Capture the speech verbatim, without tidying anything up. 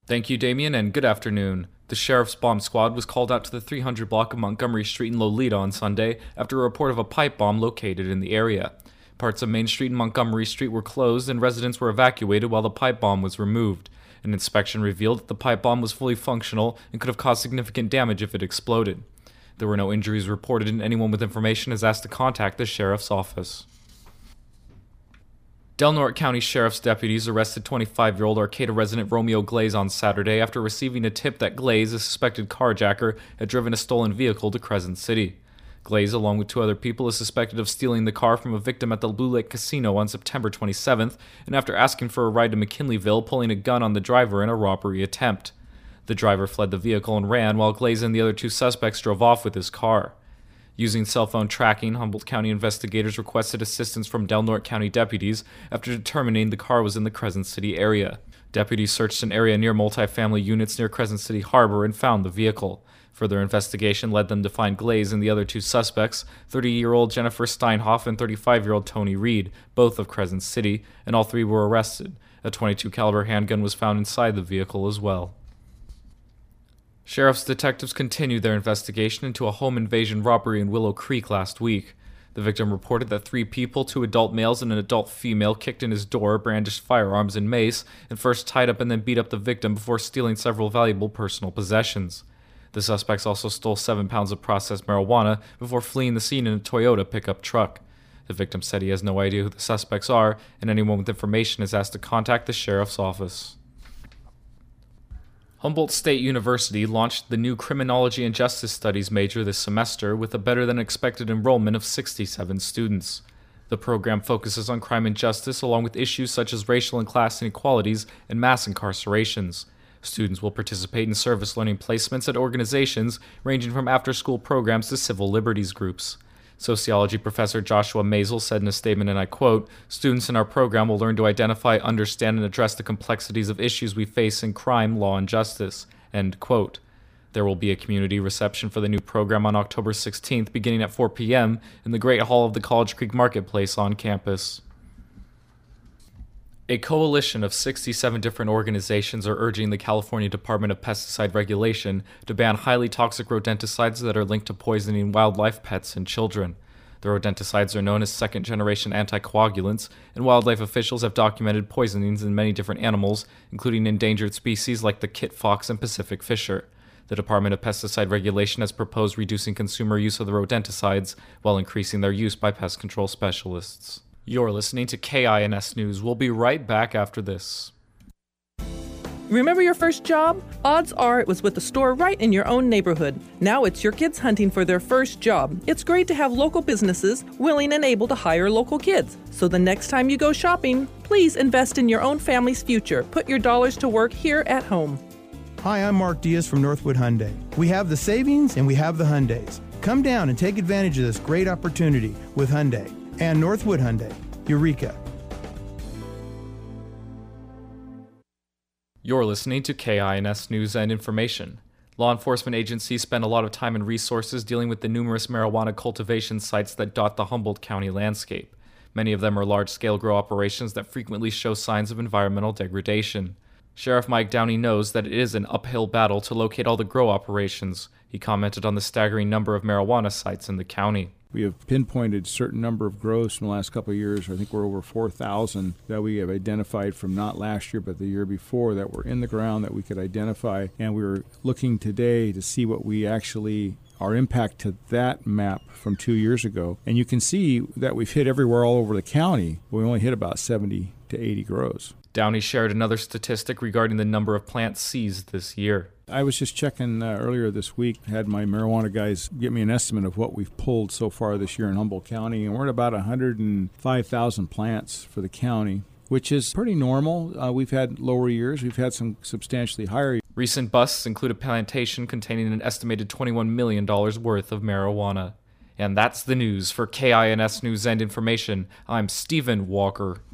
Thank you, Damien, and good afternoon. The sheriff's bomb squad was called out to the three hundred block of Montgomery Street in Lolita on Sunday after a report of a pipe bomb located in the area. Parts of Main Street and Montgomery Street were closed and residents were evacuated while the pipe bomb was removed. An inspection revealed that the pipe bomb was fully functional and could have caused significant damage if it exploded. There were no injuries reported, and anyone with information is asked to contact the sheriff's office. Del Norte County Sheriff's deputies arrested twenty-five-year-old Arcata resident Romeo Glaze on Saturday after receiving a tip that Glaze, a suspected carjacker, had driven a stolen vehicle to Crescent City. Glaze, along with two other people, is suspected of stealing the car from a victim at the Blue Lake Casino on September twenty-seventh, and after asking for a ride to McKinleyville, pulling a gun on the driver in a robbery attempt. The driver fled the vehicle and ran, while Glaze and the other two suspects drove off with his car. Using cell phone tracking, Humboldt County investigators requested assistance from Del Norte County deputies after determining the car was in the Crescent City area. Deputies searched an area near multifamily units near Crescent City Harbor and found the vehicle. Further investigation led them to find Glaze and the other two suspects, thirty-year-old Jennifer Steinhoff and thirty-five-year-old Tony Reed, both of Crescent City, and all three were arrested. A twenty-two caliber handgun was found inside the vehicle as well. Sheriff's detectives continued their investigation into a home invasion robbery in Willow Creek last week. The victim reported that three people, two adult males and an adult female, kicked in his door, brandished firearms and mace, and first tied up and then beat up the victim before stealing several valuable personal possessions. The suspects also stole seven pounds of processed marijuana before fleeing the scene in a Toyota pickup truck. The victim said he has no idea who the suspects are, and anyone with information is asked to contact the sheriff's office. Humboldt State University launched the new Criminology and Justice Studies major this semester with a better-than-expected enrollment of sixty-seven students. The program focuses on crime and justice along with issues such as racial and class inequalities and mass incarcerations. Students will participate in service learning placements at organizations ranging from after-school programs to civil liberties groups. Sociology professor Joshua Maisel said in a statement, and I quote, "Students in our program will learn to identify, understand, and address the complexities of issues we face in crime, law, and justice." End quote. There will be a community reception for the new program on October sixteenth, beginning at four p.m. in the Great Hall of the College Creek Marketplace on campus. A coalition of sixty-seven different organizations are urging the California Department of Pesticide Regulation to ban highly toxic rodenticides that are linked to poisoning wildlife, pets, and children. The rodenticides are known as second-generation anticoagulants, and wildlife officials have documented poisonings in many different animals, including endangered species like the kit fox and Pacific fisher. The Department of Pesticide Regulation has proposed reducing consumer use of the rodenticides while increasing their use by pest control specialists. You're listening to K I N S News. We'll be right back after this. Remember your first job? Odds are it was with a store right in your own neighborhood. Now it's your kids hunting for their first job. It's great to have local businesses willing and able to hire local kids. So the next time you go shopping, please invest in your own family's future. Put your dollars to work here at home. Hi, I'm Mark Diaz from Northwood Hyundai. We have the savings and we have the Hyundais. Come down and take advantage of this great opportunity with Hyundai and Northwood Hyundai. Eureka! You're listening to K I N S News and Information. Law enforcement agencies spend a lot of time and resources dealing with the numerous marijuana cultivation sites that dot the Humboldt County landscape. Many of them are large-scale grow operations that frequently show signs of environmental degradation. Sheriff Mike Downey knows that it is an uphill battle to locate all the grow operations. He commented on the staggering number of marijuana sites in the county. We have pinpointed a certain number of grows from the last couple of years. I think we're over four thousand that we have identified from not last year but the year before that were in the ground that we could identify. And we were looking today to see what we actually, our impact to that map from two years ago. And you can see that we've hit everywhere all over the county. We only hit about seventy to eighty grows. Downey shared another statistic regarding the number of plants seized this year. I was just checking uh, earlier this week, had my marijuana guys give me an estimate of what we've pulled so far this year in Humboldt County, and we're at about one hundred five thousand plants for the county, which is pretty normal. Uh, we've had lower years. We've had some substantially higher. Recent busts include a plantation containing an estimated twenty-one million dollars worth of marijuana. And that's the news. For K I N S News and Information, I'm Stephen Walker.